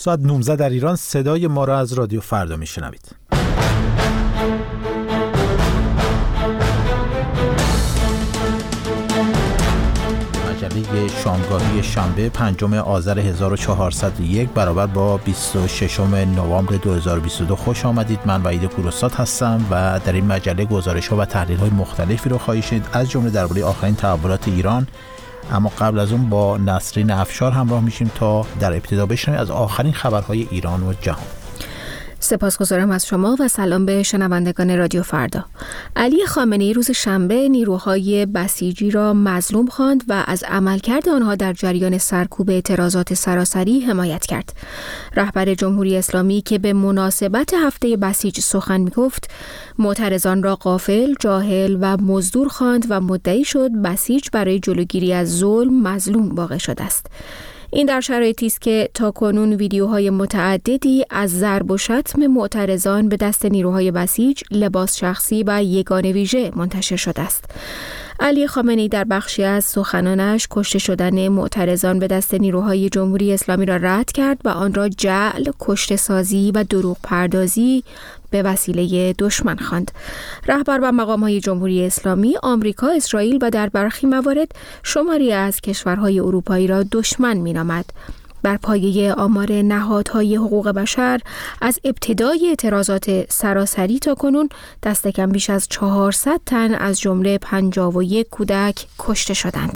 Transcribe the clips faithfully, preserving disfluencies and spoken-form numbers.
ساعت نوزده در ایران. صدای ما را از رادیو فردا میشنوید. مجله شامگاهی شنبه پنجم آذر هزار و چهارصد و یک برابر با بیست و ششم نوامبر دو هزار و بیست و دو خوش آمدید. من وحید پوراستاد هستم و در این مجله گزارش‌ها و تحلیل‌های مختلفی رو خواهید شنید، از جمله درباره آخرین تحولات ایران. اما قبل از اون با نسرین افشار همراه میشیم تا در ابتدا بشنویم از آخرین خبرهای ایران و جهان. سپاسگزارم از شما و سلام به شنوندگان رادیو فردا. علی خامنه‌ای روز شنبه نیروهای بسیجی را مظلوم خواند و از عملکرد آنها در جریان سرکوب اعتراضات سراسری حمایت کرد. رهبر جمهوری اسلامی که به مناسبت هفته بسیج سخن می‌گفت، معترضان را غافل، جاهل و مزدور خواند و مدعی شد بسیج برای جلوگیری از ظلم مظلوم واقع شده است. این در شرایطی است که تاکنون ویدیوهای متعددی از ضرب و شتم معترضان به دست نیروهای بسیج، لباس شخصی و یگانه ویژه منتشر شده است. علی خامنه‌ای در بخشی از سخنانش کشته شدن معترضان به دست نیروهای جمهوری اسلامی را رد کرد و آن را جعل، کشته سازی و دروغ پردازی به وسیله دشمن خواند. رهبر و مقام‌های جمهوری اسلامی آمریکا، اسرائیل و در برخی موارد شماری از کشورهای اروپایی را دشمن می‌نامد. بر پایه آمار نهادهای حقوق بشر از ابتدای اعتراضات سراسری تا کنون دست کم بیش از چهارصد تن از جمله پنجاه و یک کودک کشته شدند.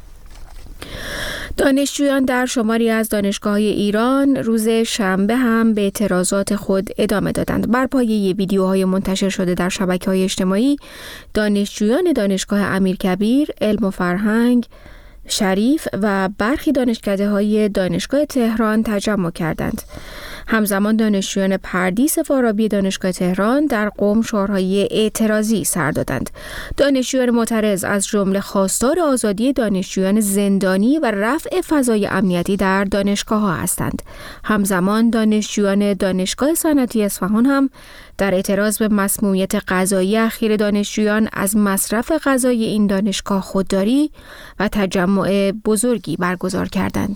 دانشجویان در شماری از دانشگاه‌های ایران روز شنبه هم به اعتراضات خود ادامه دادند. بر پایه ویدیوهای منتشر شده در شبکه‌های اجتماعی، دانشجویان دانشگاه امیرکبیر، علم و فرهنگ شریف و برخی دانشکده‌های دانشگاه تهران تجمع کردند. همزمان دانشجویان پردیس فارابی دانشگاه تهران در قم شعارهای اعتراضی سر دادند. دانشجویان معترض از جمله خواستار آزادی دانشجویان زندانی و رفع فضای امنیتی در دانشگاه‌ها هستند. همزمان دانشجویان دانشگاه صنعتی اصفهان هم در اعتراض به مسمومیت غذایی اخیر دانشجویان از مصرف غذای این دانشگاه خودداری و تجمع بزرگی برگزار کردند.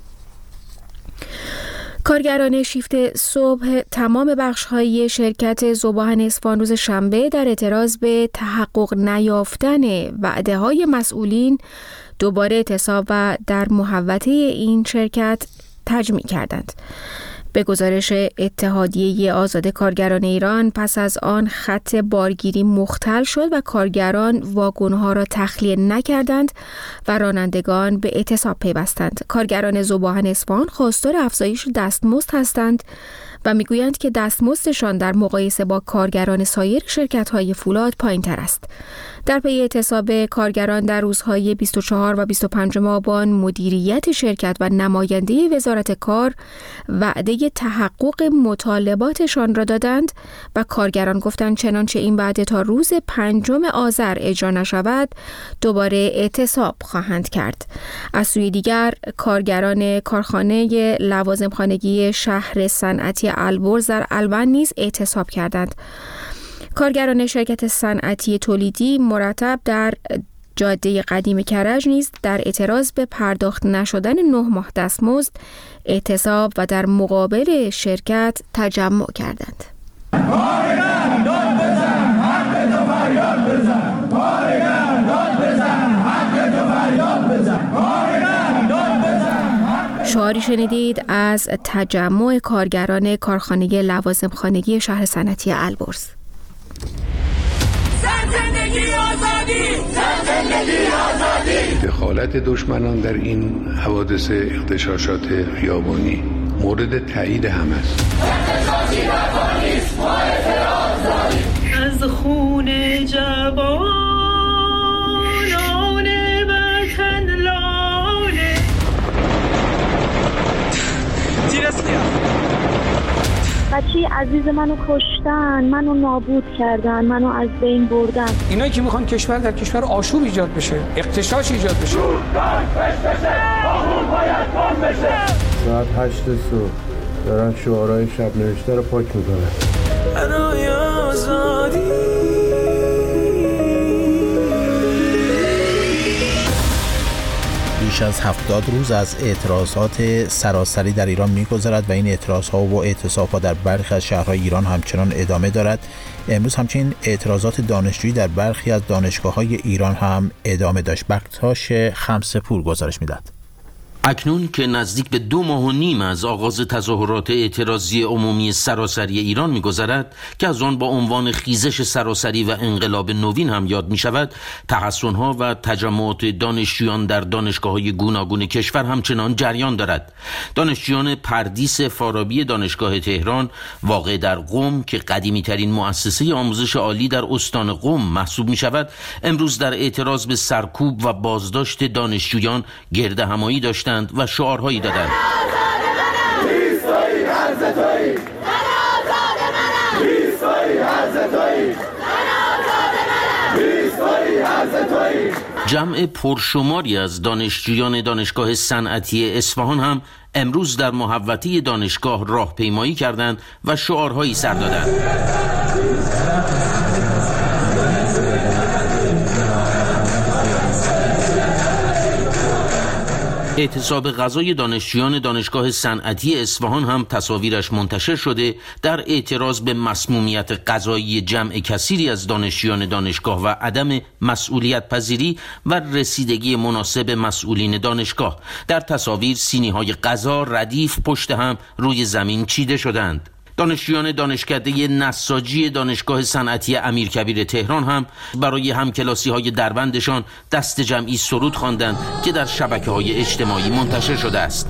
کارگران شیفت صبح تمام بخش‌های شرکت ذوباهن اصفهان روز شنبه در اعتراض به تحقق نیافتن وعده‌های مسئولین دوباره اعتصاب و در محوطه این شرکت تجمیع کردند. به گزارش اتحادیه آزاد کارگران ایران، پس از آن خط بارگیری مختل شد و کارگران واگن‌ها را تخلیه نکردند و رانندگان به اعتصاب پیوستند. کارگران ذوباهن اصفهان خواستار افزایش دستمزد هستند و میگویند که دستمزدشان در مقایسه با کارگران سایر شرکت‌های فولاد پایین‌تر است. در پی اعتصاب کارگران در روزهای بیست و چهار و بیست و پنج آبان، مدیریت شرکت و نماینده وزارت کار وعده تحقق مطالباتشان را دادند و کارگران گفتند چنانچه این وعده تا روز پنجم آذر اجرا نشود دوباره اعتصاب خواهند کرد. از سوی دیگر کارگران کارخانه لوازم خانگی شهر صنعتی البرز در البن نیز اعتصاب کردند. کارگران شرکت صنعتی تولیدی مرتب در جاده قدیم کرج نیز در اعتراض به پرداخت نشدن نه ماه دستمزد اعتصاب و در مقابل شرکت تجمع کردند. کارگر داد بزن، حق تو فریاد بزن. کارگر داد بزن، حق تو فریاد بزن. کارگر داد بزن. شعاری شنیدید از تجمع کارگران کارخانه لوازم خانگی شهر صنعتی البرز. زندگی آزادی، زندگی آزادی. دخالت دشمنان در این حوادث اغتشاشات خیابانی مورد تایید همه است. اغتشاشی رفانیست، ما اعتراض داریم. از خون جوانان وطن لاله تیرسیا بچه عزیز منو کشتن، منو نابود کردن، منو از بین بردن. اینایی که میخوان کشور در کشور آشوب ایجاد بشه، اغتشاش ایجاد بشه. ساعت هشت صبح دارن شعارهای شب نوشته رو پاک میکنن. برای آزادی بیش از هفتاد روز از اعتراضات سراسری در ایران می‌گذرد و این اعتراض‌ها و اعتصاب‌ها در برخی از شهرهای ایران همچنان ادامه دارد. امروز همچنین اعتراضات دانشجویی در برخی از دانشگاه‌های ایران هم ادامه داشت. بکتاش خمسه‌پور گزارش می‌دهد. اکنون که نزدیک به دو ماه و نیم از آغاز تظاهرات اعتراضی عمومی سراسری ایران می‌گذرد که از آن با عنوان خیزش سراسری و انقلاب نوین هم یاد می‌شود، تحصن‌ها و تجمعات دانشجویان در دانشگاه‌های گوناگون کشور همچنان جریان دارد. دانشجویان پردیس فارابی دانشگاه تهران واقع در قم که قدیمی‌ترین مؤسسه آموزش عالی در استان قم محسوب می‌شود، امروز در اعتراض به سرکوب و بازداشت دانشجویان گردهمایی داشتند و شعارهایی دادند. جمع پرشماری از دانشجویان دانشگاه صنعتی اصفهان هم امروز در محوطه دانشگاه راهپیمایی کردند و شعارهایی سر دادند. اعتصاب غذای دانشجویان دانشگاه صنعتی اصفهان هم تصاویرش منتشر شده در اعتراض به مسمومیت غذایی جمع کثیری از دانشجویان دانشگاه و عدم مسئولیت پذیری و رسیدگی مناسب مسئولین دانشگاه. در تصاویر سینی‌های غذا ردیف پشت هم روی زمین چیده شدند. دانشجویان دانشکده نساجی دانشگاه صنعتی امیرکبیر تهران هم برای همکلاسی‌های دربندشان دست جمعی سرود خواندند که در شبکه‌های اجتماعی منتشر شده است.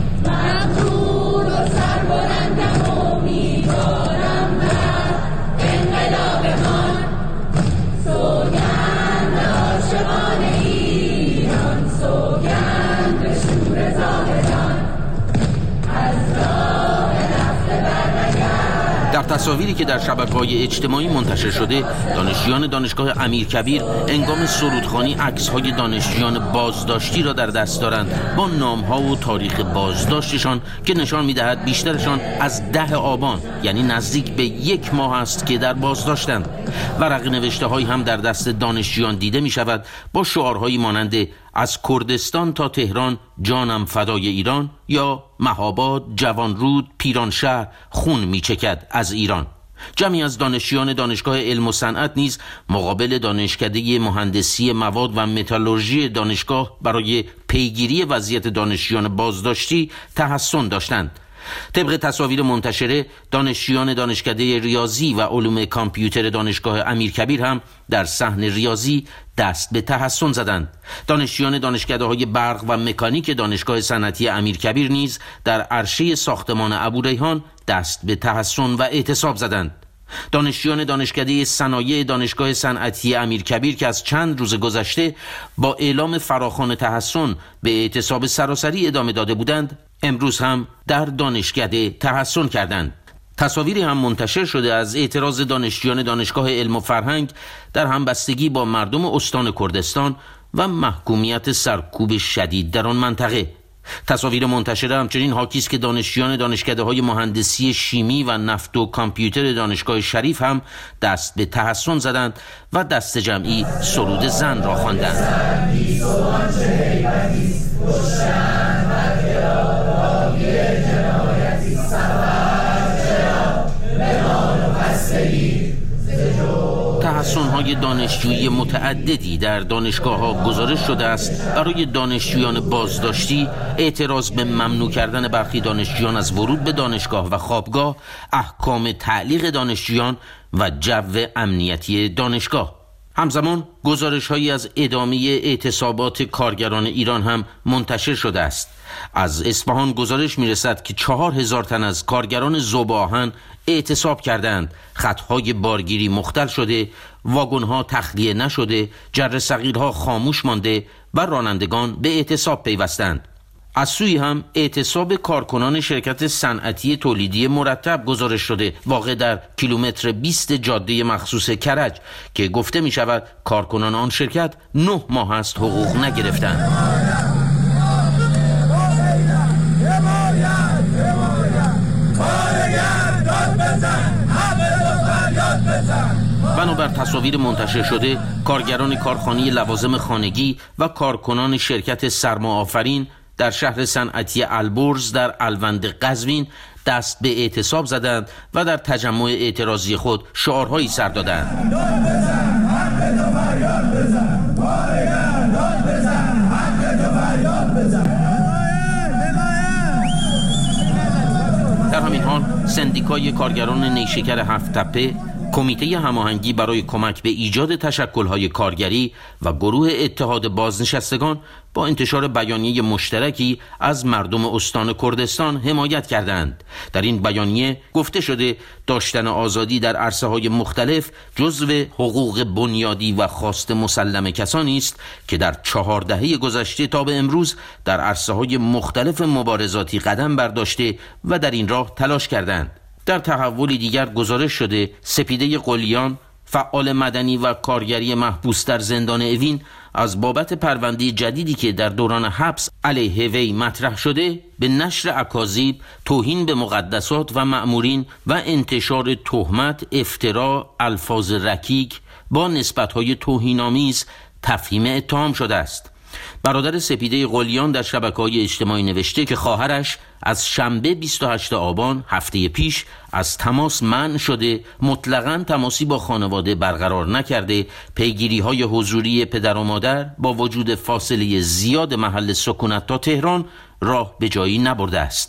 در تصاویری که در شبکه‌های اجتماعی منتشر شده، دانشجویان دانشگاه امیرکبیر انگام سرودخوانی عکس‌های دانشجویان بازداشتی را در دست دارند با نام‌ها و تاریخ بازداشتشان که نشان می‌دهد بیشترشان از ده آبان یعنی نزدیک به یک ماه است که در بازداشتند. ورق نوشته‌هایی هم در دست دانشجویان دیده می‌شود با شعارهایی مانند از کردستان تا تهران جانم فدای ایران یا مهاباد جوانرود پیرانشهر خون میچکد از ایران. جمعی از دانشجویان دانشگاه علم و صنعت نیز مقابل دانشکده مهندسی مواد و متالورژی دانشگاه برای پیگیری وضعیت دانشجویان بازداشتی تحصن داشتند. طبق تصاویر منتشره، دانشجویان دانشکده ریاضی و علوم کامپیوتر دانشگاه امیرکبیر هم در صحن ریاضی دست به تحصن زدند. دانشجویان دانشکده‌های برق و مکانیک دانشگاه صنعتی امیرکبیر نیز در عرشه ساختمان ابوریحان دست به تحصن و اعتصاب زدند. دانشجویان دانشکده صنایع دانشگاه صنعتی امیرکبیر که از چند روز گذشته با اعلام فراخوان تحصن به اعتصاب سراسری ادامه داده بودند، امروز هم در دانشکده تحصن کردند. تصاویری هم منتشر شده از اعتراض دانشجویان دانشگاه علم و فرهنگ در همبستگی با مردم استان کردستان و محکومیت سرکوب شدید در آن منطقه. تصاویر منتشره همچنین حاکی است که دانشجویان دانشکده‌های مهندسی شیمی و نفت و کامپیوتر دانشگاه شریف هم دست به تحصن زدند و دست جمعی سرود زن را خواندند. تحصن‌های دانشجویی متعددی در دانشگاه‌ها گزارش شده است برای دانشجویان بازداشتی، اعتراض به ممنوع کردن برخی دانشجویان از ورود به دانشگاه و خوابگاه، احکام تعلیق دانشجویان و جو امنیتی دانشگاه. همزمان گزارش‌هایی از ادامه اعتصابات کارگران ایران هم منتشر شده است. از اصفهان گزارش می‌رسد که چهار هزار تن از کارگران ذوب آهن اعتصاب کردند، خطهای بارگیری مختل شده، واگن‌ها تخلیه نشده، جره صغیرها خاموش مانده و رانندگان به اعتصاب پیوستند. از سوی هم اعتصاب کارکنان شرکت صنعتی تولیدی مرتب گزارش شده، واقع در کیلومتر بیست جاده مخصوص کرج که گفته می شود کارکنان آن شرکت نه ماه است حقوق نگرفتند. بنابر تصاویر منتشر شده، کارگران کارخانه لوازم خانگی و کارکنان شرکت سرماآفرین در شهر صنعتی البرز در الوند قزوین دست به اعتصاب زدند و در تجمع اعتراضی خود شعارهایی سر دادند. در همین حال سندیکای کارگران نیشکر هفت تپه، کمیته هماهنگی برای کمک به ایجاد تشکل‌های کارگری و گروه اتحاد بازنشستگان با انتشار بیانیه مشترکی از مردم استان کردستان حمایت کردند. در این بیانیه گفته شده داشتن آزادی در عرصه‌های مختلف جزو حقوق بنیادی و خواست مسلم کسانی است که در چهار دهه گذشته تا به امروز در عرصه‌های مختلف مبارزاتی قدم برداشته و در این راه تلاش کردند. در تحولی دیگر گزارش شده سپیده قلیان، فعال مدنی و کارگری محبوس در زندان اوین، از بابت پرونده جدیدی که در دوران حبس علیه وی مطرح شده به نشر اکاذیب، توهین به مقدسات و مأمورین و انتشار تهمت، افترا، الفاظ رکیک با نسبت‌های توهین‌آمیز تفهیم اتهام شده است. برادر سپیده قلیان در شبکه‌های اجتماعی نوشته که خواهرش از شنبه بیست و هشتم آبان هفته پیش از تماس منع شده، مطلقاً تماسی با خانواده برقرار نکرده، پیگیری‌های حضوری پدر و مادر با وجود فاصله زیاد محل سکونت تا تهران راه به جایی نبرده است.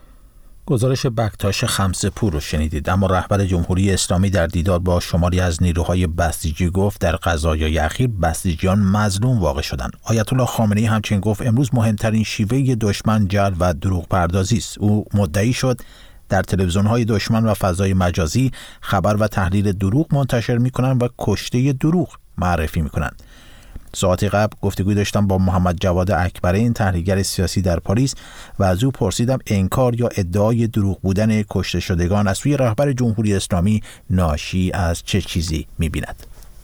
گزارش بکتاش خمسه‌پور رو شنیدید. اما رهبر جمهوری اسلامی در دیدار با شماری از نیروهای بسیجی گفت در قضایای اخیر بسیجیان مظلوم واقع شدند. آیت الله خامنه‌ای همچنین گفت امروز مهمترین شیوه دشمن جعل و دروغ پردازی است. او مدعی شد در تلویزیون‌های دشمن و فضای مجازی خبر و تحلیل دروغ منتشر می‌کنند و کشته دروغ معرفی می‌کنند. ساعتی قبل گفتگوی داشتم با محمد جواد اکبرین، تحلیلگر سیاسی در پاریس، و از او پرسیدم انکار یا ادعای دروغ بودن کشته شدگان از سوی رهبر جمهوری اسلامی ناشی از چه چیزی می‌بیند.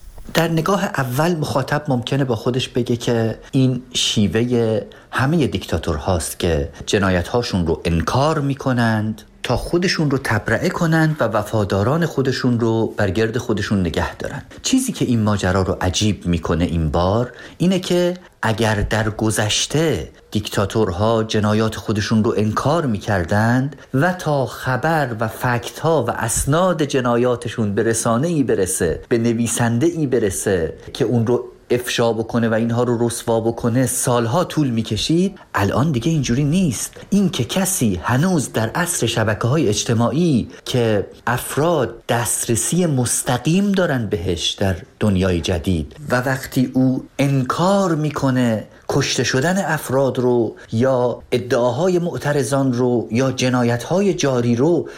در نگاه اول مخاطب ممکنه با خودش بگه که این شیوه همه دیکتاتورهاست که جنایت‌هاشون رو انکار می‌کنند تا خودشون رو تبرئه کنند و وفاداران خودشون رو بر گرد خودشون نگه دارن. چیزی که این ماجرا رو عجیب میکنه این بار اینه که اگر در گذشته دیکتاتورها جنایات خودشون رو انکار میکردند و تا خبر و فکت‌ها و اسناد جنایاتشون به رسانه‌ای برسه، به نویسنده‌ای برسه که اون رو افشا بکنه و اینها رو رسوا بکنه، سالها طول میکشید، الان دیگه اینجوری نیست. این که کسی هنوز در عصر شبکه‌های اجتماعی که افراد دسترسی مستقیم دارن بهش در دنیای جدید و وقتی او انکار میکنه کشته شدن افراد رو یا ادعاهای معترضان رو یا جنایت‌های جاری رو،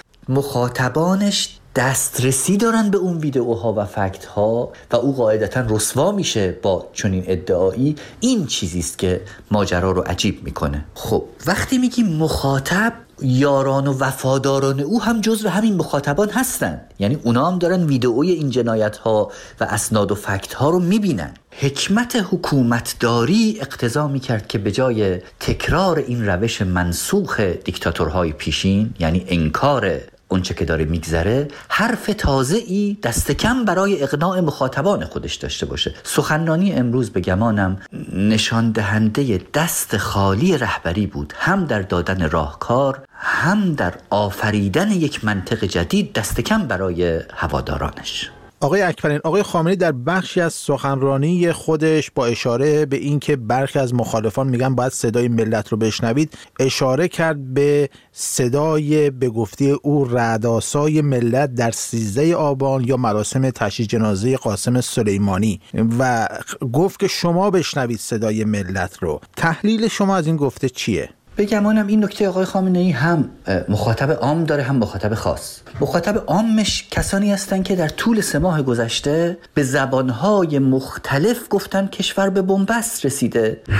مخاطبانش دسترسی دارن به اون ویدئوها و فکت ها و او قاعدتا رسوا میشه با چنین ادعایی. این چیزی است که ماجرا رو عجیب میکنه. خب وقتی میگیم مخاطب، یاران و وفاداران او هم جزو همین مخاطبان هستن، یعنی اونا هم دارن ویدئوی این جنایت ها و اسناد و فکت ها رو میبینن. حکمت حکومتداری اقتضا میکرد که به جای تکرار این روش منسوخ دیکتاتورهای پیشین، یعنی انکار اونچه که داره میگذره، حرف تازه‌ای دست کم برای اقناع مخاطبان خودش داشته باشه. سخنرانی امروز به گمانم نشان دهنده دست خالی رهبری بود، هم در دادن راهکار، هم در آفریدن یک منطق جدید دست کم برای هوادارانش. آقای اکبرین، آقای خامنه‌ای در بخشی از سخنرانی خودش با اشاره به اینکه برخی از مخالفان میگن باید صدای ملت رو بشنوید، اشاره کرد به صدای به گفته او رعدآسای ملت در سیزده آبان یا مراسم تشییع جنازه قاسم سلیمانی و گفت که شما بشنوید صدای ملت رو. تحلیل شما از این گفته چیه؟ بگمانم این نکته آقای خامنه‌ای هم مخاطب عام داره هم مخاطب خاص. مخاطب عامش کسانی هستند که در طول سه ماه گذشته به زبانهای مختلف گفتن کشور به بنبست رسیده. حتی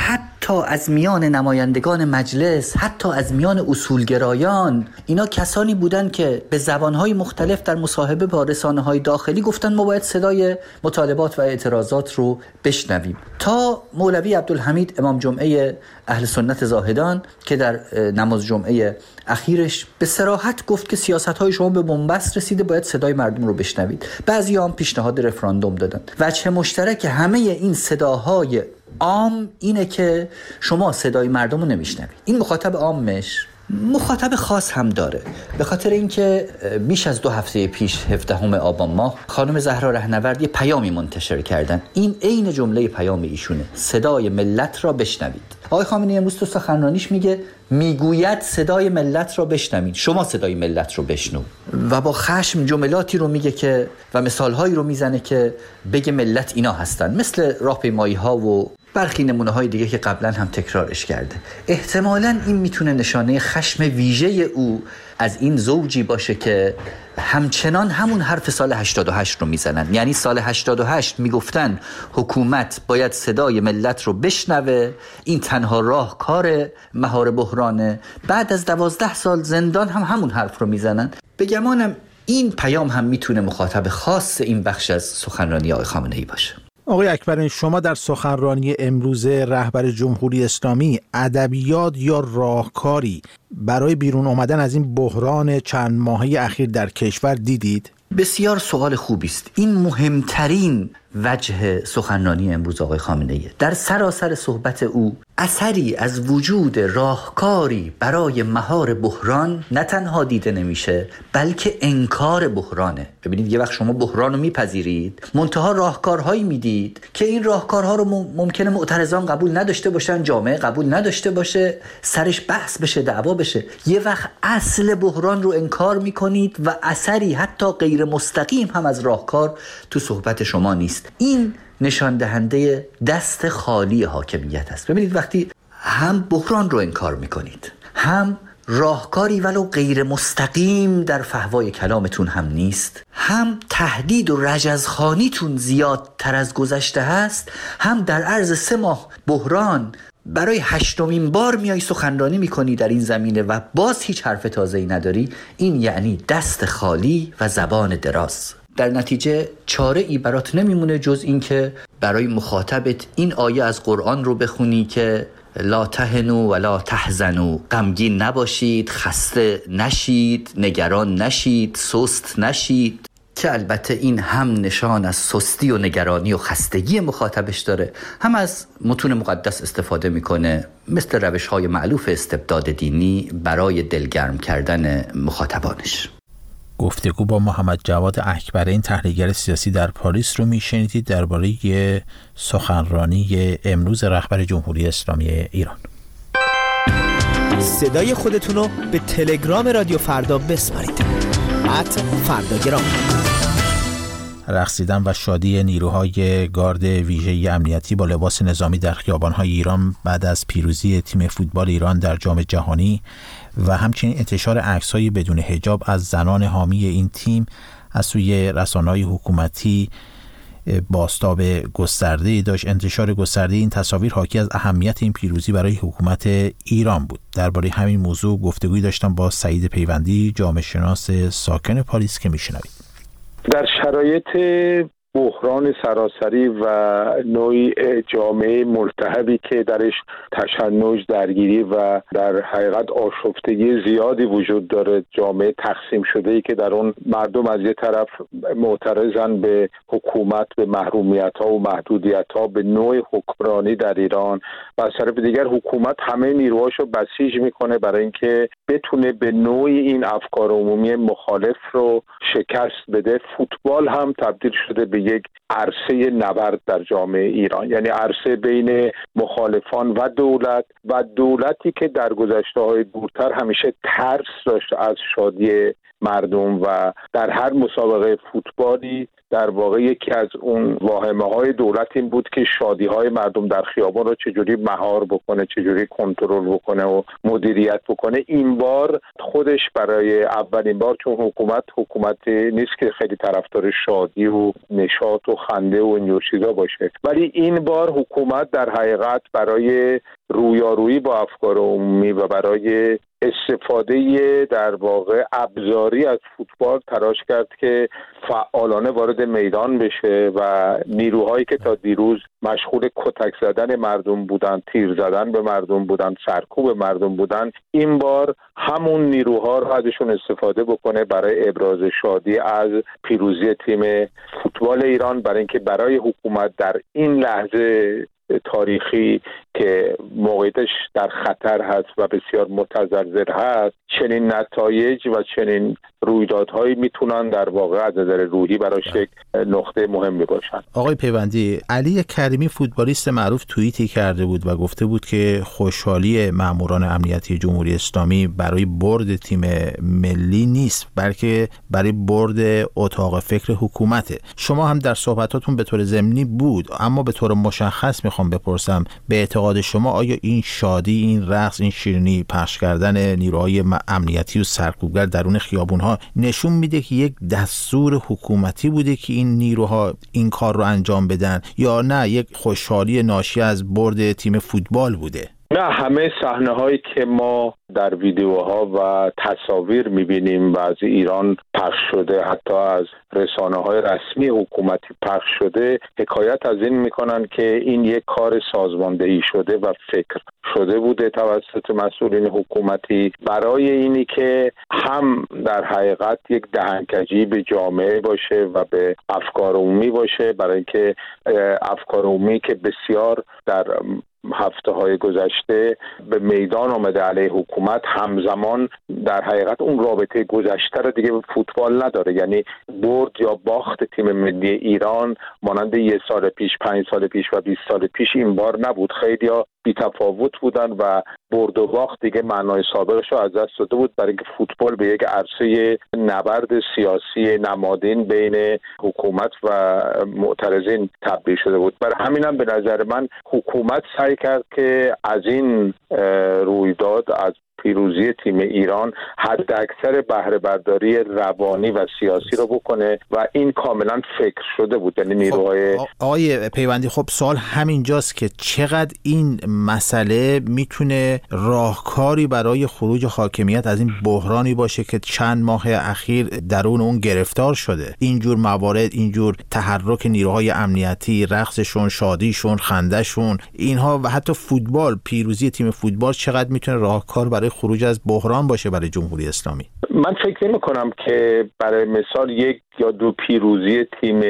حتی از میان نمایندگان مجلس، حتی از میان اصولگرایان، اینا کسانی بودن که به زبانهای مختلف در مصاحبه با رسانه‌های داخلی گفتن ما باید صدای مطالبات و اعتراضات رو بشنویم. تا مولوی عبدالحمید امام جمعه اهل سنت زاهدان که در نماز جمعه اخیرش به صراحت گفت که سیاست‌های شما به بنبست رسیده، باید صدای مردم رو بشنوید. بعضی‌ها هم پیشنهاد رفراندوم دادن. وجه مشترک همه این صداهای عام اینه که شما صدای مردم رو نمیشنوید. این مخاطب عامش مخاطب خاص هم داره، به خاطر اینکه بیش از دو هفته پیش هفدهم آبان ماه خانم زهرا رهنورد یه پیامی منتشر کردن. این عین جمله پیام ایشونه: صدای ملت را بشنوید. آقای خامنه‌ای امروز تو سخنرانیش میگه، میگوید صدای ملت را بشنوید، شما صدای ملت رو بشنو، و با خشم جملاتی رو میگه که و مثالهایی رو میزنه که بگه ملت اینا هستن، مثل راهپیمایی ها و برخی نمونه های دیگه که قبلا هم تکرارش کرده. احتمالاً این میتونه نشانه خشم ویژه او از این زوجی باشه که همچنان همون حرف سال هشتاد و هشت رو میزنن. یعنی سال هشتاد و هشت میگفتن حکومت باید صدای ملت رو بشنوه، این تنها راه کار مهار بحرانه. بعد از دوازده سال زندان هم همون حرف رو میزنن. به گمانم این پیام هم میتونه مخاطب خاص این بخش از سخنرانی آقای خامنه‌ای باشه. آقای اکبرانی، شما در سخنرانی امروز رهبر جمهوری اسلامی ادبیات یا راهکاری برای بیرون آمدن از این بحران چند ماهه اخیر در کشور دیدید؟ بسیار سوال خوبی است. این مهمترین وجه سخنرانی امروز آقای خامنه‌ای. در سراسر صحبت او اثری از وجود راهکاری برای مهار بحران نه تنها دیده نمیشه، بلکه انکار بحرانه. ببینید یه وقت شما بحران رو میپذیرید، منتها راهکارهایی میدید که این راهکارها رو ممکنه معترضان قبول نداشته باشن، جامعه قبول نداشته باشه، سرش بحث بشه، دعوا بشه. یه وقت اصل بحران رو انکار میکنید و اثری حتی غیر مستقیم هم از راهکار تو صحبت شما نیست. این نشان دهنده دست خالی حاکمیت است. ببینید وقتی هم بحران رو انکار میکنید، هم راهکاری ولو غیر مستقیم در فحوای کلامتون هم نیست، هم تهدید و رجزخوانیتون زیادتر از گذشته هست، هم در عرض سه ماه بحران برای هشتمین بار میای سخنرانی میکنی در این زمینه و باز هیچ حرف تازه‌ای نداری، این یعنی دست خالی و زبان دراز. در نتیجه چاره ای برات نمیمونه جز این که برای مخاطبت این آیه از قرآن رو بخونی که لا تهنوا ولا تحزنوا، غمگین نباشید، خسته نشید، نگران نشید، سست نشید، که البته این هم نشان از سستی و نگرانی و خستگی مخاطبش داره، هم از متون مقدس استفاده میکنه مثل روش‌های معلوف استبداد دینی برای دلگرم کردن مخاطبانش. گفتگو با محمد جواد اکبرین، تحلیلگر سیاسی در پاریس رو میشنیدید درباره سخنرانی امروز رهبر جمهوری اسلامی ایران. صدای خودتون رو به تلگرام رادیو فردا بسپارید. ات فرداگرام. رقصیدن و شادی نیروهای گارد ویژه امنیتی با لباس نظامی در خیابان‌های ایران بعد از پیروزی تیم فوتبال ایران در جام جهانی و همچنین انتشار عکس‌های بدون حجاب از زنان حامی این تیم از سوی رسانه‌های حکومتی بازتاب گسترده‌ای داشت. انتشار گسترده این تصاویر حاکی از اهمیت این پیروزی برای حکومت ایران بود. درباره همین موضوع گفتگویی داشتم با سعید پیوندی، جامعه شناس ساکن پاریس، که میشنوید. در شرایط بحران سراسری و نوعی جامعه ملتهبی که درش تشنج، درگیری و در حقیقت آشفتگی زیادی وجود داره، جامعه تقسیم شده ای که در اون مردم از یه طرف معترضن به حکومت، به محرومیت ها و محدودیت ها، به نوع حکمرانی در ایران، و از طرف دیگر حکومت همه نیروهاشو بسیج میکنه برای اینکه بتونه به نوعی این افکار عمومی مخالف رو شکست بده. فوتبال هم تبدیل شده به یک عرصه نبرد در جامعه ایران، یعنی عرصه بین مخالفان و دولت و دولتی که در گذشته‌های دورتر همیشه ترس داشت از شادی مردم و در هر مسابقه فوتبالی در واقع یکی از اون واهمه‌های دولت این بود که شادی‌های مردم در خیابان رو چجوری مهار بکنه، چجوری کنترل بکنه و مدیریت بکنه. این بار خودش برای اولین بار، چون حکومت حکومتی نیست که خیلی طرفدار شادی و نشاط و خنده و این جور چیزا باشه، ولی این بار حکومت در حقیقت برای رویارویی با افکار عمومی و برای استفاده در واقع ابزاری از فوتبال تلاش کرد که فعالانه وارد میدان بشه و نیروهایی که تا دیروز مشغول کتک زدن مردم بودن، تیر زدن به مردم بودن، سرکوب مردم بودن، این بار همون نیروها رو ازشون استفاده بکنه برای ابراز شادی از پیروزی تیم فوتبال ایران، برای اینکه برای حکومت در این لحظه تاریخی که موقعیتش در خطر هست و بسیار متزلزل هست، چنین نتایج و چنین رویدادهایی میتونن در واقع از نظر روحی براش یک نقطه مهمی باشن. آقای پیوندی، علی کریمی فوتبالیست معروف توییتی کرده بود و گفته بود که خوشحالی ماموران امنیتی جمهوری اسلامی برای برد تیم ملی نیست، بلکه برای برد اتاق فکر حکومته. شما هم در صحبتاتون به طور ضمنی بود، اما به طور مشخص میخوام بپرسم به اعتقاد شما آیا این شادی، این رقص، این شیرینی پخش کردن نیروهای امنیتی و سرکوبگر درون خیابون‌ها نشون میده که یک دستور حکومتی بوده که این نیروها این کار رو انجام بدن، یا نه یک خوشحالی ناشی از برد تیم فوتبال بوده؟ نه، همه صحنه هایی که ما در ویدیوها و تصاویر میبینیم و از ایران پخش شده، حتی از رسانه های رسمی حکومتی پخش شده، حکایت از این میکنن که این یک کار سازماندهی شده و فکر شده بوده توسط مسئولین حکومتی برای اینی که هم در حقیقت یک دهنکجی به جامعه باشه و به افکار عمومی باشه، برای اینکه افکار عمومی که بسیار در هفته های گذشته به میدان آمده علیه حکومت، همزمان در حقیقت اون رابطه گذشته رو دیگه به فوتبال نداره. یعنی برد یا باخت تیم ملی ایران مانند یه سال پیش، پنج سال پیش و بیست سال پیش این بار نبود. خیلی‌ها بی تفاوت بودن و برد و باخت دیگه معنای سابقش رو از دست داده بود، برای اینکه فوتبال به یک عرصه نبرد سیاسی نمادین بین حکومت و معترضین تبدیل شده بود. برای همینم به نظر من حکومت سعی کرد که از این رویداد، از پیروزی تیم ایران، حد اکثر بهره برداری روانی و سیاسی رو بکنه و این کاملا فکر شده بود. یعنی نیروهای خب آقای پیوندی، خب سوال همینجاست که چقدر این مسئله میتونه راهکاری برای خروج حاکمیت از این بحرانی باشه که چند ماه اخیر درون اون گرفتار شده. اینجور موارد، اینجور تحرک نیروهای امنیتی، رقصشون، شادیشون، خندهشون، اینها و حتی فوتبال، پیروزی تیم فوتبال چقدر میتونه راهکار برای خروج از بحران باشه برای جمهوری اسلامی؟ من فکر نمی کنم که برای مثال یک یا دو پیروزی تیم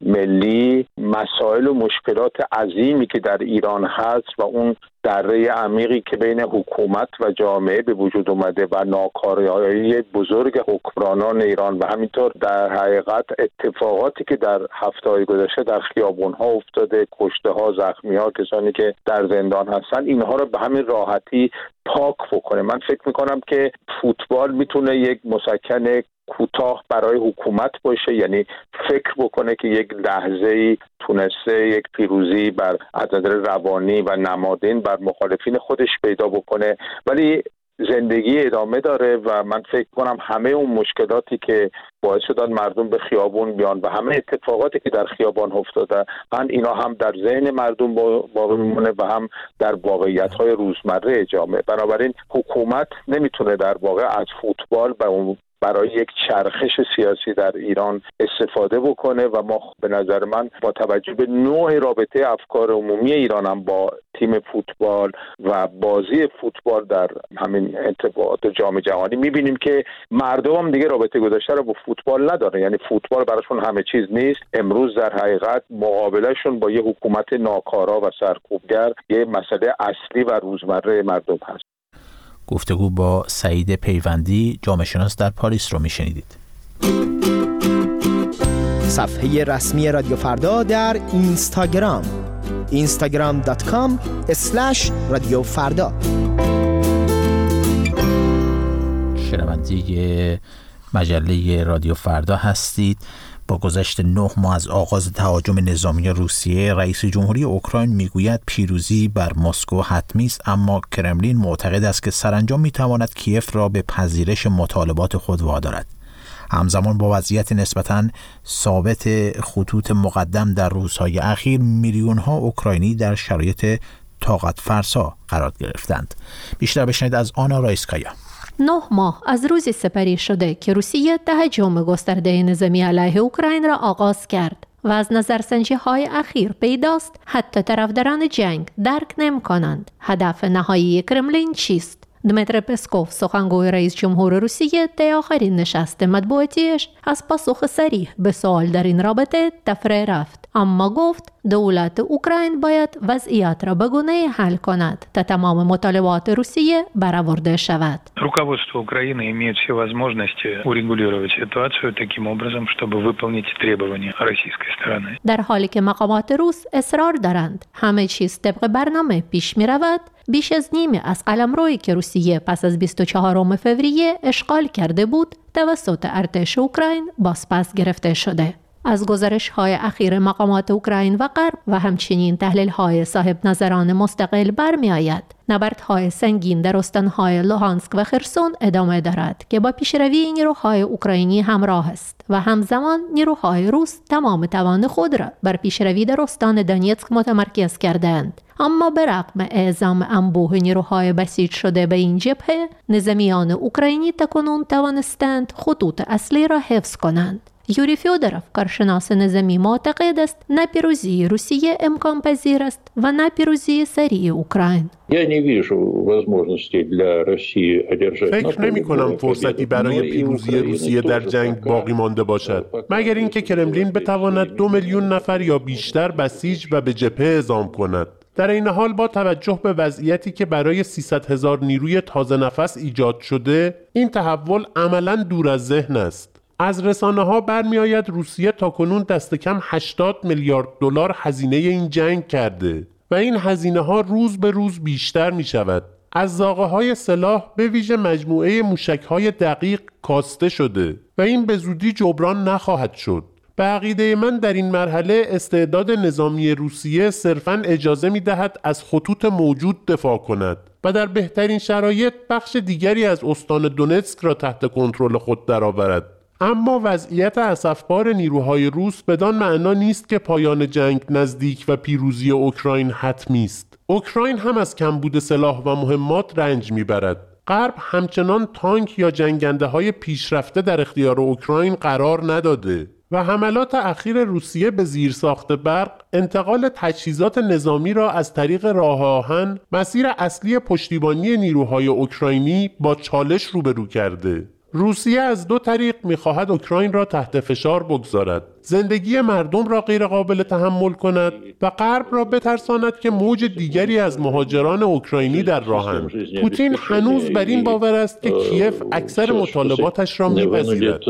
ملی مسائل و مشکلات عظیمی که در ایران هست و اون دره عمیقی که بین حکومت و جامعه به وجود اومده و ناکاری‌های بزرگ حکمرانان ایران و همینطور در حقیقت اتفاقاتی که در هفته‌های گذشته در خیابون‌ها افتاده، کشته‌ها، زخمی‌ها، کسانی که در زندان هستن، اینها رو به همین راحتی پاک بکنه. من فکر می‌کنم که فوتبال میتونه یک مسکن کوتاه برای حکومت باشه، یعنی فکر بکنه که یک لحظه‌ای تونسته یک پیروزی بر از نظر روانی و نمادین بر مخالفین خودش پیدا بکنه، ولی زندگی ادامه داره و من فکر کنم همه اون مشکلاتی که باعث شدن مردم به خیابون بیان و همه اتفاقاتی که در خیابان افتاده هم اینا هم در ذهن مردم باقی میمونه و هم در واقعیت‌های روزمره جامعه. بنابراین حکومت نمیتونه در واقع از فوتبال به اون برای یک چرخش سیاسی در ایران استفاده بکنه و ما به نظر من با توجه به نوع رابطه افکار عمومی ایران هم با تیم فوتبال و بازی فوتبال در همین انتفاعات جام جهانی میبینیم که مردم هم دیگه رابطه گذشته رو با فوتبال نداره. یعنی فوتبال براشون همه چیز نیست. امروز در حقیقت مقابلهشون با یه حکومت ناکارا و سرکوبگر یه مسئله اصلی و روزمره مردم هست. گفتگو با سعید پیوندی، جامعه شناس در پاریس رو میشنیدید. صفحه رسمی رادیو فردا در اینستاگرام اینستاگرام دات کام اسلش رادیو فردا. شنونده مجله رادیو فردا هستید. با گذشت نه ماه از آغاز تهاجم نظامی روسیه، رئیس جمهوری اوکراین میگوید پیروزی بر مسکو حتمی است، اما کرملین معتقد است که سرانجام میتواند کیف را به پذیرش مطالبات خود وادارد. همزمان با وضعیت نسبتاً ثابت خطوط مقدم در روزهای اخیر، میلیون‌ها اوکراینی در شرایط طاقت فرسا قرار گرفتند. بیشتر بشنید از آنا رایسکایا. نه ماه از روزی سپری شده که روسیه تهاجم گسترده نظامی علیه اوکراین را آغاز کرد و از نظرسنجی های اخیر پیداست حتی طرفداران جنگ درک نمی کنند هدف نهایی کرملین چیست. دمیتر پسکوف سخنگوی رئیس جمهور روسیه در آخرین نشست مطبوعاتیش از پاسخ صریح به سوال در این رابطه تفره رفت، اما گفت دولت اوکراین باید وضعیت را به گونه‌ای حل کند تا تمام مطالبات روسیه برآورده شود. Руководство Украины имеет все возможности урегулировать ситуацию таким образом, чтобы выполнить требования российской стороны. در حالی که مقامات روس اصرار دارند همه چیز طبق برنامه پیش می رود، بیش از نیمه از قلمرویی که روسیه پس از بیست و چهارم فوریه اشغال کرده بود توسط ارتش اوکراین بازپس گرفته شده. از گزارش‌های اخیر مقامات اوکراین و غرب و همچنین تحلیل‌های صاحب نظران مستقل برمی‌آید نبردهای سنگین در استان‌های لوهانسک و خرسون ادامه دارد که با پیشروی نیروهای اوکراینی همراه است و همزمان نیروهای روس تمام توان خود را بر پیشروی در استان دونیتسک متمرکز کردند. اما برغم اعزام انبوه نیروهای بسیج شده به این جبهه، نظامیان اوکراینی تکنون توانستند خطوط اصلی را حفظ کنند. یوری فیودروف کارشناس نظامی معتقد است نه پیروزی روسیه امکان پذیر است و نه پیروزی سریع اوکراین. فکر نمی کنم فرصتی برای پیروزی روسیه در جنگ باقی مانده باشد، مگر اینکه کرملین بتواند دو میلیون نفر یا بیشتر بسیج و به جبهه اعزام کند. در این حال با توجه به وضعیتی که برای سیصد هزار نیروی تازه نفس ایجاد شده، این تحول عملاً دور از ذهن است. از رسانه ها برمی آید روسیه تاکنون دست کم هشتاد میلیارد دلار هزینه این جنگ کرده و این هزینه ها روز به روز بیشتر می شود. از زاغه های سلاح به ویژه مجموعه موشک های دقیق کاسته شده و این به زودی جبران نخواهد شد. به عقیده من در این مرحله استعداد نظامی روسیه صرفاً اجازه می دهد از خطوط موجود دفاع کند و در بهترین شرایط بخش دیگری از استان دونتسک را تحت کنترل خود درآورد. اما وضعیت اسفبار نیروهای روس بدان معنا نیست که پایان جنگ نزدیک و پیروزی اوکراین حتمی است. اوکراین هم از کمبود سلاح و مهمات رنج میبرد. غرب همچنان تانک یا جنگنده های پیشرفته در اختیار اوکراین قرار نداده و حملات اخیر روسیه به زیرساخت برق انتقال تجهیزات نظامی را از طریق راه آهن مسیر اصلی پشتیبانی نیروهای اوکراینی با چالش روبرو کرده. روسیه از دو طریق می‌خواهد اوکراین را تحت فشار بگذارد: زندگی مردم را غیر قابل تحمل کند و غرب را بترساند که موج دیگری از مهاجران اوکراینی در راهند. پوتین هنوز بر این باور است که کیف اکثر مطالباتش را می‌پذیرد.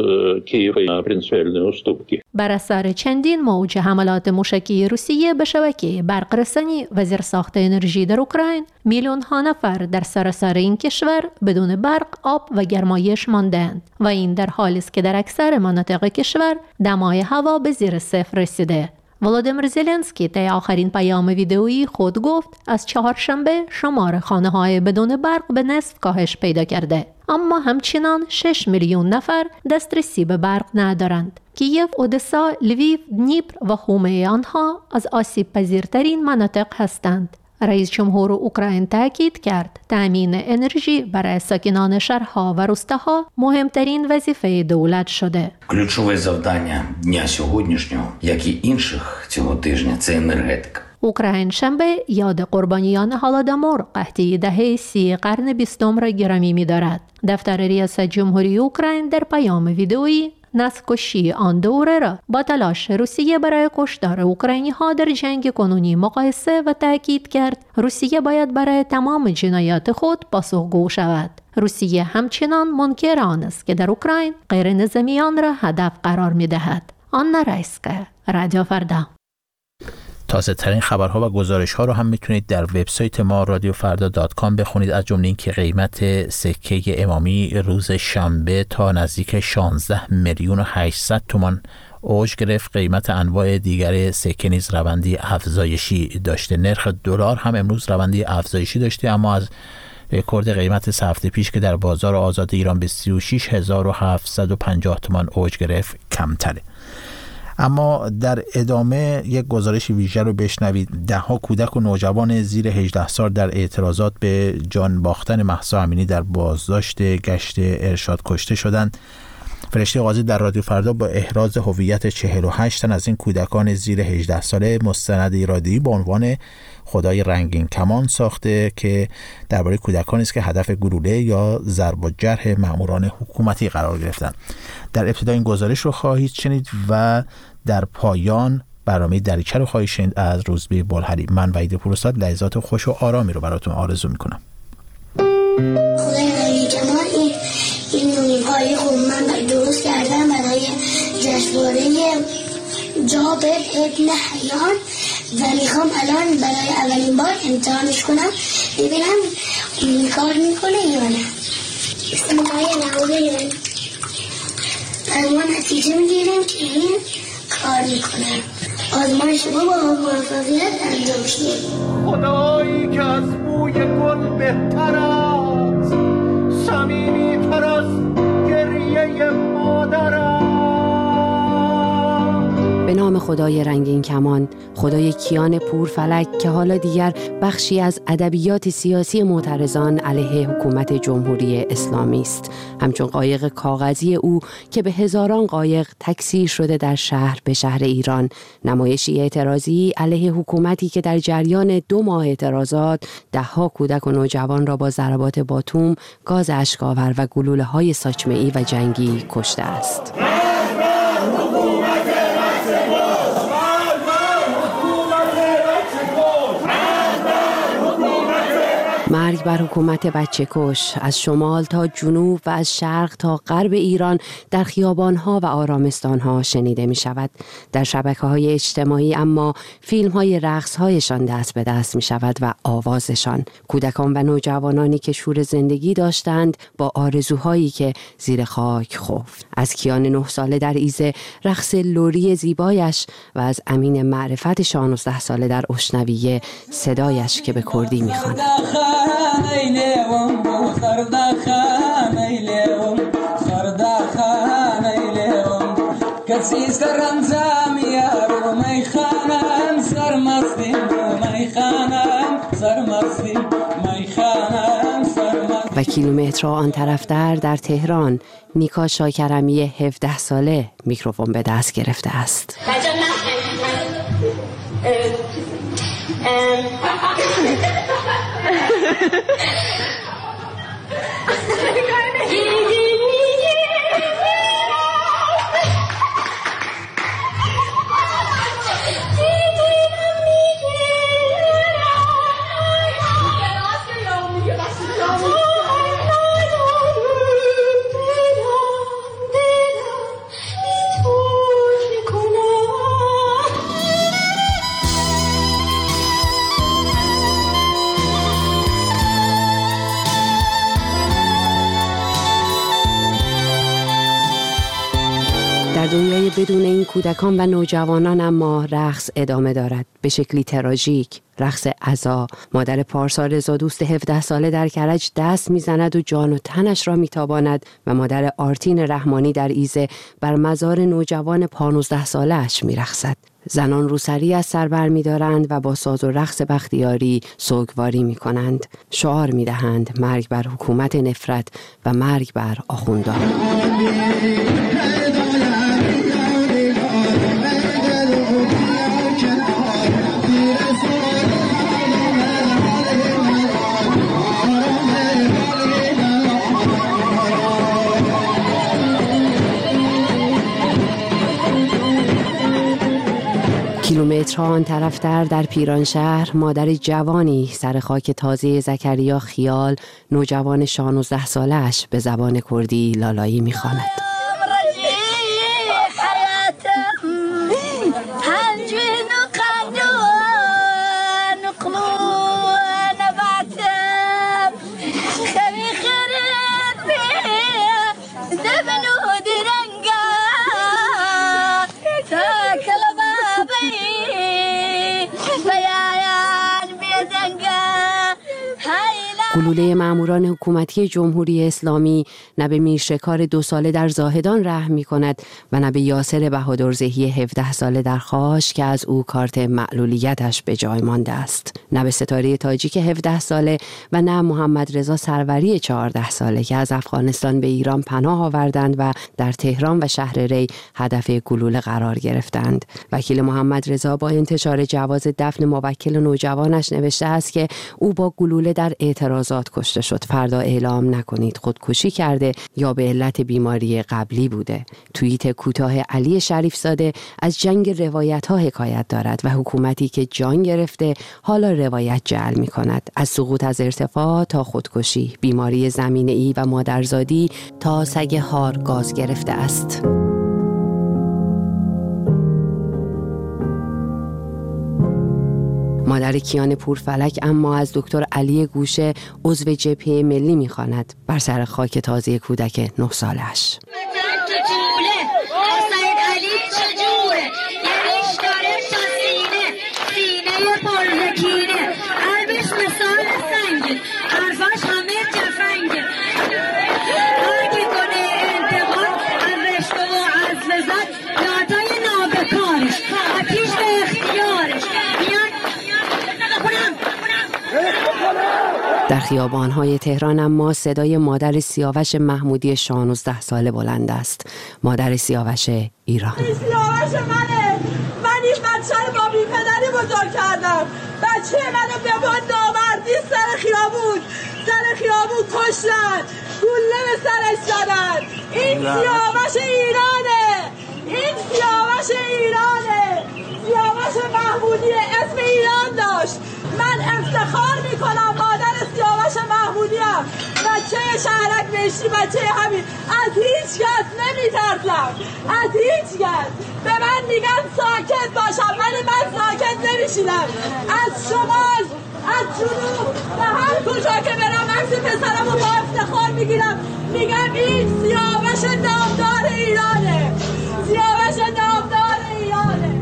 بر اثر چندین موج حملات موشکی روسیه به شبکه برقرسانی و زیرساخت انرژی در اوکراین، میلیون ها نفر در سراسر این کشور بدون برق، آب و گرمایش ماندند و این در حالی است که در اکثر مناطق کشور دمای هوا به زیر صفر رسیده. ولادیمیر زلنسکی در آخرین پیام ویدئویی خود گفت از چهارشنبه شمار خانه‌های بدون برق به نصف کاهش پیدا کرده، اما همچنان شش میلیون نفر دسترسی به برق ندارند. کیف، اودسا، لویو، دنیپر و حومه آنها از آسیب پذیرترین مناطق هستند. رئیس جمهور اوکراین تاکید کرد تامین انرژی برای ساکنان شهرها و روستاها مهمترین وظیفه دولت شده. Ключове завдання дня сьогоднішнього, як і інших цього тижня, це енергетика. اوکراین شنبه یاد قربانیان هالادامور قحطی دهه سی قرن بیستم را گرامی می‌دارد. دفتر ریاست جمهوری اوکراین در پیام ویدئویی نسل‌کشی آن دوره را با تلاش روسیه برای کشتار اوکراینی ها در جنگ کنونی مقایسه و تاکید کرد روسیه باید برای تمام جنایات خود پاسخگو شود. روسیه همچنان منکر آن است که در اوکراین غیر نظامیان را هدف قرار می دهد. آنا رایسکا، رادیو فردا. تازه ترین خبرها و گزارش ها رو هم میتونید در وبسایت ما رادیو فردا دات کام بخونید، از جمله اینکه قیمت سکه امامی روز شنبه تا نزدیک شانزده میلیون و هشتصد تومان اوج گرفت. قیمت انواع دیگر سکه نیز روندی افزایشی داشته. نرخ دلار هم امروز روندی افزایشی داشته، اما از رکورد قیمت سه هفته پیش که در بازار آزاد ایران به سی و شش هزار و هفتصد و پنجاه تومان اوج گرفت کمتره. اما در ادامه یک گزارش ویژه رو بشنوید. ده ها کودک و نوجوان زیر هجده سال در اعتراضات به جان باختن مهسا امینی در بازداشت گشت ارشاد کشته شدند. فرشته قاضی در رادیو فردا با احراز هویت چهل و هشت تن از این کودکان زیر هجده ساله مستند رادیویی با عنوان خدای رنگین کمان ساخته که درباره کودکانی است که هدف گلوله یا ضرب و جرح ماموران حکومتی قرار گرفتند. در ابتدا این گزارش رو خواهید شنید و در پایان برنامه دریچه رو خواهید شنید از روزبه بلحری. من وحید پورساد لحظات خوش و آرامی رو براتون آرزو میکنم. خدای رنگین کمان این این نونی‌های خوب من درست کردم برای جشنواره جاب ابن حیان و میخوام الان برای اولین بار امتحانش کنم ببینم کار میکنه یا نه. استمتاعی نهایی من از ما نتیجه میگیریم که این کار میکنه. آزمایش ما با موفقیت انجام شد. خدایی که از بوی گل بهتر است، صمیمی تر از گریه مادر. به نام خدای رنگین کمان، خدای کیان پورفلک که حالا دیگر بخشی از ادبیات سیاسی معترضان علیه حکومت جمهوری اسلامی است. همچون قایق کاغذی او که به هزاران قایق تکثیر شده در شهر به شهر ایران، نمایشی اعتراضی علیه حکومتی که در جریان دو ماه اعتراضات ده‌ها کودک و نوجوان را با ضربات باتوم، گاز اشک‌آور و گلوله‌های ساچمه‌ای و جنگی کشته است. مرگ بر حکومت بچه کش، از شمال تا جنوب و از شرق تا غرب ایران در خیابانها و آرامستانها شنیده می شود. در شبکه‌های اجتماعی اما فیلم‌های رقص‌هایشان دست به دست می شود و آوازشان. کودکان و نوجوانانی که شور زندگی داشتند با آرزوهایی که زیر خاک خفت. از کیان نه ساله در ایزه رقص لوری زیبایش و از امین معرفت شانزده ساله در اشنویه صدایش که به کردی می خواند. و کیلومترها آن طرفتر در تهران نیکا شاکرمی هفده ساله میکروفون به دست گرفته است. در دنیای بدون این کودکان و نوجوانان اما رقص ادامه دارد به شکلی تراژیک. رقص عزا. مادر پارسا رضادوست هفده ساله در کرج دست میزند و جان و تنش را میتاباند و مادر آرتین رحمانی در ایزه بر مزار نوجوان پانزده ساله اش میرقصد. زنان روسری از سر بر می دارند و با ساز و رقص بختیاری سوگواری می کنند. شعار می دهند مرگ بر حکومت نفرت و مرگ بر آخوندان. کیلومترها آن طرفتر در پیرانشهر مادر جوانی سر خاک تازه زکریا خیال نوجوان شانزده سالش به زبان کردی لالایی می‌خواند. گلوله ماموران حکومتی جمهوری اسلامی نه به میرشکار دو ساله در زاهدان رحم می کند و نه به یاسر بهادرزهی هفده ساله در خاش که از او کارت معلولیتش به جای مانده است، نه به ستاره تاجیک هفده ساله و نه محمد رضا سروری چهارده ساله که از افغانستان به ایران پناه آوردند و در تهران و شهر ری هدف گلوله قرار گرفتند. وکیل محمد رضا با انتشار جواز دفن موکل نوجوانش نوشته است که او با گلوله در اعتراضات کشته شد. فردا اعلام نکنید خودکشی کرده یا به علت بیماری قبلی بوده. توییت کوتاه علی شریف زاده از جنگ روایت ها حکایت دارد و حکومتی که جان گرفته حالا روایت جعل می کند. از سقوط از ارتفاع تا خودکشی، بیماری زمینه ای و مادرزادی تا سگ هار گاز گرفته است. مادر کیان پورفلک اما از دکتر علی گوشه عضو جبهه ملی می‌خواند بر سر خاک تازه کودک نه سالش. در خیابان‌های تهران اما صدای مادر سیاوش محمودی شانزده ساله بلند است. مادر سیاوش ایران. سیاوش منه. من این بچه رو با بی پدری بزرگ کردم. بچه منو به با نامردی سر خیابون سر خیابون کشتن. گله به سرش زدن. این سیاوش ایرانه. این سیاوش ایرانه. سیاوش محمودی اسم ایران داشت. من افتخار میکنم مادر سیاوش محمودیم. بچه شهرک بهشتی، بچه همین. از هیچ کس نمیترسم، از هیچ کس. به من میگن ساکت باشم ولی من ساکت نمیشینم. از شمال، از جنوب و هر کجا که برم عکس پسرمو با افتخار میگیرم، میگم این سیاوش نامدار ایرانه. سیاوش نامدار ایرانه.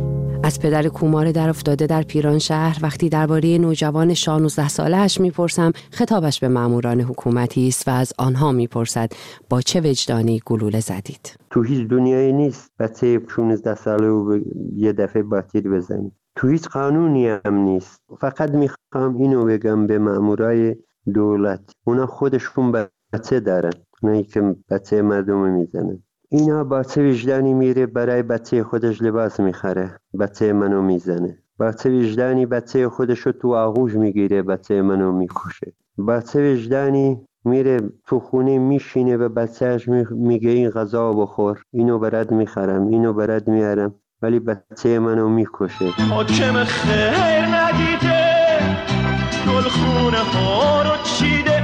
از پدر کومار در افتاده در پیران شهر وقتی درباره نوجوان شانزده ساله‌اش میپرسم، خطابش به ماموران حکومتی است و از آنها میپرسد با چه وجدانی گلوله زدید؟ تو هیچ دنیایی نیست بچه شانزده ساله و یه دفعه با تیر بزنید. تو هیچ قانونی هم نیست. فقط میخوام اینو بگم به مامورای دولت، اونا خودشون بچه دارن، اونایی که بچه مردم میزنن. اینا با چه وجدانی میره برای بچه خودش لباس میخره، بچه منو میزنه. با چه وجدانی بچه خودشو تو آغوش میگیره، بچه منو میکشه. با چه وجدانی میره تو خونه میشینه به بچهش میگه این غذا بخور، اینو برات میخرم، اینو برات میارم، ولی بچه منو میکشه. حاکم خیر ندیده گل خونه ها رو چیده،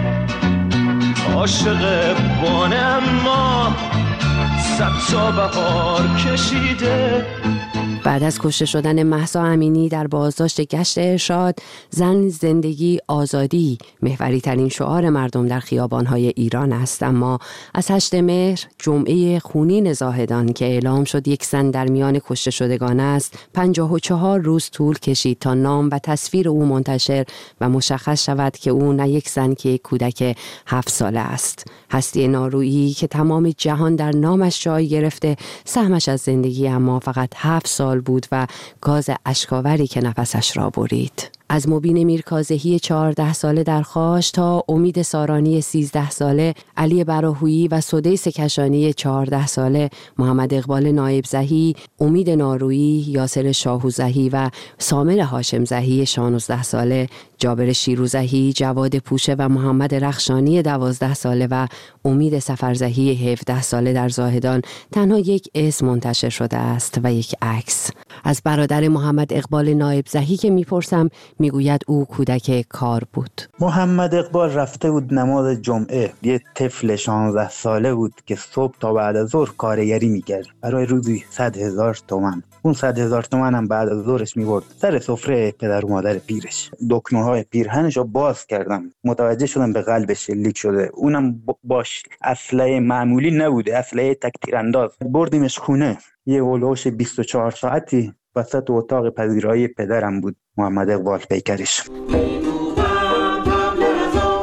عاشق بانه اما صد تا بهار کشیده. بعد از کشته شدن مهسا امینی در بازداشت گشت ارشاد، زن، زندگی، آزادی محوری ترین شعار مردم در خیابان‌های ایران است. اما از هشت مهر، جمعه خونین زاهدان که اعلام شد یک زن در میان کشته شدگان است، پنجاه و چهار روز طول کشید تا نام و تصویر او منتشر و مشخص شود که او نه یک زن که یک کودک هفت ساله است. هستی نارویی که تمام جهان در نامش جای گرفته، سهمش از زندگی اما فقط هفت سال بود و گاز اشکاوری که نفسش را برید. از مبین میرکاظهی چهارده ساله در خاش تا امید سارانی سیزده ساله، علی براهویی و سدیس کشانی چهارده ساله، محمد اقبال نایبزهی، امید نارویی، یاسر شاهوزهی و سامر هاشمزهی شانزده ساله، جابر شیروزهی، جواد پوشه و محمد رخشانی دوازده ساله و امید سفرزهی هفده ساله در زاهدان تنها یک اسم منتشر شده است و یک عکس. از برادر محمد اقبال نایبزهی که میپرسم، میگوید او کودک کار بود. محمد اقبال رفته بود نماز جمعه. یه طفل شانزده ساله بود که صبح تا بعد از ظهر کارگری میکرد برای روزی صد هزار تومان. اون صد هزار تومان هم بعد از ظهرش میبرد سر سفره پدر و مادر پیرش. دکمه‌های پیرهنش رو باز کردم، متوجه شدم به قلبش لیک شده. اونم باش اسلحه معمولی نبوده، اسلحه تک تیرانداز. بردیمش خونه. یه هولوش بیست و چهار ساعتی وسط اتاق پذیرایی پدرم بود محمد اقبال پیکرش.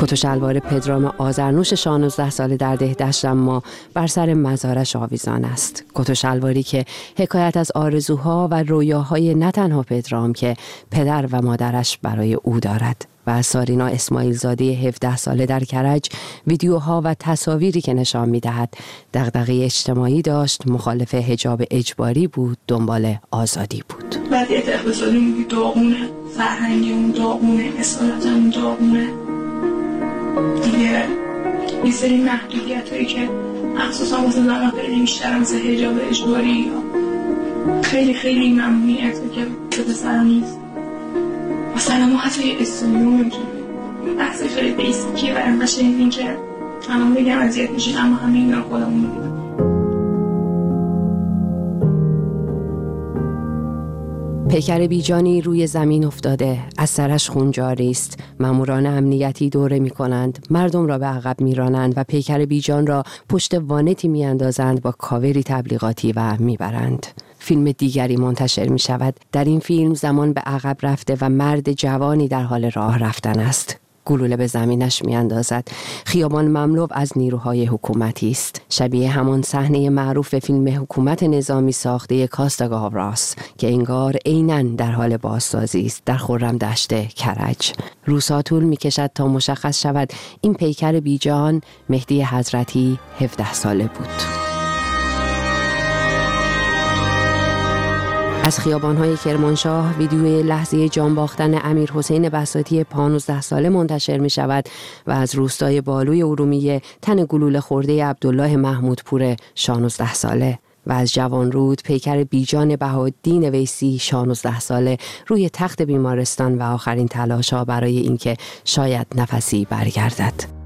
کت و شلوار پدرام آذرنوش شانزده ساله در دهدشت اما بر سر مزارش آویزان است. کت و شلواری که حکایت از آرزوها و رویاهای نه تنها پدرام که پدر و مادرش برای او دارد. و از سارینا اسماعیل زاده هفده ساله در کرج ویدیوها و تصاویری که نشان می‌دهد دغدغه اجتماعی داشت، مخالف حجاب اجباری بود، دنبال آزادی بود. وضعیت اقتصادی داغونه، فرهنگیمون داغونه، اصالتمون داغونه. دیگه یه سری محدودیتایی که مخصوصا واسه زن‌ها خیلی بیشتر از حجاب اجباری خیلی خیلی ممنوعیته که به پسرا نیست. مثلا ما حتی یه استودیو نمیتونیم، بحث خیلی بیسیکیه و انقدر شنیدین که همون بگم اذیت میشین، اما همه این را خودمون میدونم. پیکر بیجانی روی زمین افتاده، از سرش خون جاری است. ماموران امنیتی دوره می کنند، مردم را به عقب می رانند و پیکر بیجان را پشت وانتی می اندازند، با کاوری تبلیغاتی و می برند. فیلم دیگری منتشر می شود. در این فیلم زمان به عقب رفته و مرد جوانی در حال راه رفتن است. گلوله به زمینش می اندازد. خیابان مملو از نیروهای حکومتی است. شبیه همان صحنه معروف فیلم حکومت نظامی ساخته کاستاگاوراس که انگار عیناً در حال بازسازی است در خرم دشت کرج. روزها طول می کشد تا مشخص شود این پیکر بیجان مهدی حضرتی هفده ساله بود. از خیابان‌های کرمانشاه ویدیوی لحظه جان باختن امیر حسین بساطی پانزده ساله منتشر می شود و از روستای بالوی ارومیه تن گلوله خورده عبدالله محمودپور شانزده ساله و از جوانرود پیکر بیجان بهاءالدین ویسی شانزده ساله روی تخت بیمارستان و آخرین تلاش‌ها برای اینکه شاید نفسی برگردد.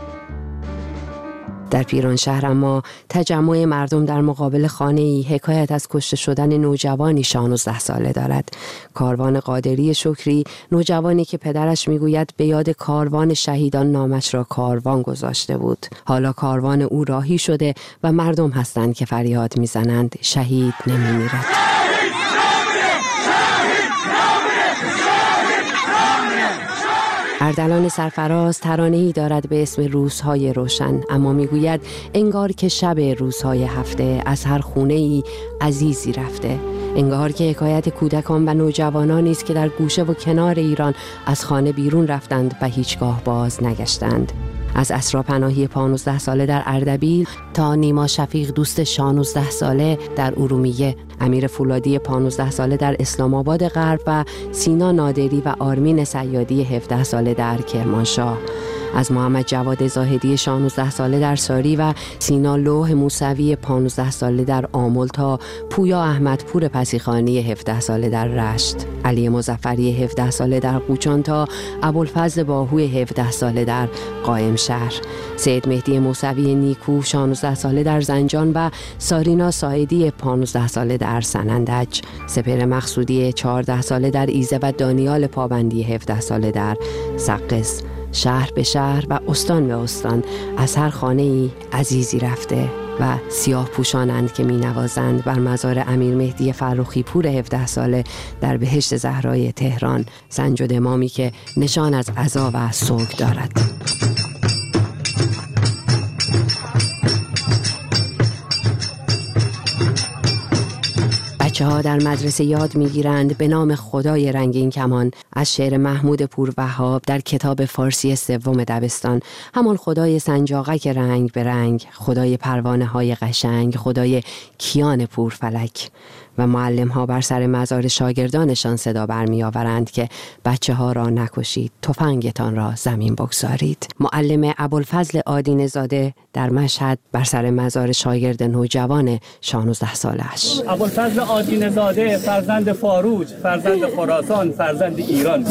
در پیرانشهر اما تجمع مردم در مقابل خانه‌ای حکایت از کشته شدن نوجوانی شانزده ساله دارد. کاروان قادری شکری، نوجوانی که پدرش میگوید به یاد کاروان شهیدان نامش را کاروان گذاشته بود. حالا کاروان او راهی شده و مردم هستند که فریاد میزنند شهید نمیمیرد. اردلان سرفراز ترانه‌ای دارد به اسم روزهای روشن، اما میگوید انگار که شب روزهای هفته از هر خونه‌ای عزیزی رفته. انگار که حکایت کودکان و نوجوانانی است که در گوشه و کنار ایران از خانه بیرون رفتند و هیچگاه باز نگشتند. از اسرا پناهی پانزده ساله در اردبیل تا نیما شفیق دوست شانزده ساله در ارومیه، امیر فولادی پانزده ساله در اسلام آباد غرب و سینا نادری و آرمین سیادی هفده ساله در کرمانشاه. از محمد جواد زاهدی شانزده ساله در ساری و سینا لوح موسوی پانزده ساله در آمل تا پویا احمدپور پسیخانی هفده ساله در رشت، علی مظفری هفده ساله در قوچان تا ابوالفضل باهوی هفده ساله در قائم شهر، سید مهدی موسوی نیکو شانزده ساله در زنجان و سارینا ساعدی پانزده ساله در سنندج، سپر مقصودی چهارده ساله در ایزه و دانیال پابندی هفده ساله در سقز. شهر به شهر و استان به استان از هر خانه‌ای عزیزی رفته و سیاه پوشانند که می نوازند بر مزار امیر مهدی فرخی پور هفده ساله در بهشت زهرای تهران، سنجد امامی که نشان از عزا و سوگ دارد. بچه ها در مدرسه یاد میگیرند به نام خدای رنگین کمان از شعر محمود پور وهاب در کتاب فارسی سوم دبستان، همان خدای سنجاقک رنگ به رنگ، خدای پروانه های قشنگ، خدای کیان پور فلک. و معلم ها بر سر مزار شاگردانشان صدا برمی آورند که بچه ها را نکشید، تفنگتان را زمین بگذارید. معلم ابوالفضل آدینه زاده در مشهد بر سر مزار شاگرد نوجوان شانزده سالش. ابوالفضل آدینه زاده فرزند فاروج، فرزند خراسان، فرزند ایران.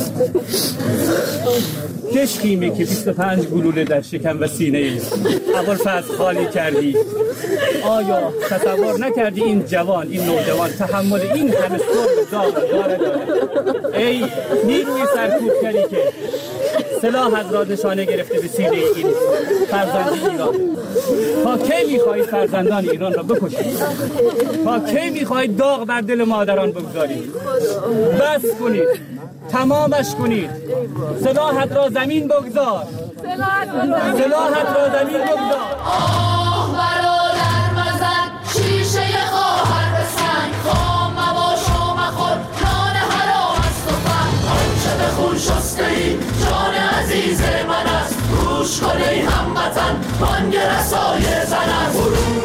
کشکیمه که بیست و پنج گلوله در شکم و سینه ابوالفضل خالی کردی. آیا تصور نکردی این جوان، این نوجوان تحمل این همه سرب داغ دارد؟ ای نیروی سرکوبگری که سلاح از را نشانه گرفته به سینه این فرزند ایران، تا کی میخواهید فرزندان ایران را بکشید؟ تا کی میخواهید داغ بر دل مادران بگذارید؟ بس کنید، تمامش کنید. سلاحت را زمین بگذار، سلاحت را دلیل بگذار. آه برادر مزن شیشه خواهر به سنگ، خام مباش و مخور نان حرام است و فن. آنچه به خون شسته ای جان عزیز من است، گوش کن ای هموطن بانگ رسای زن است.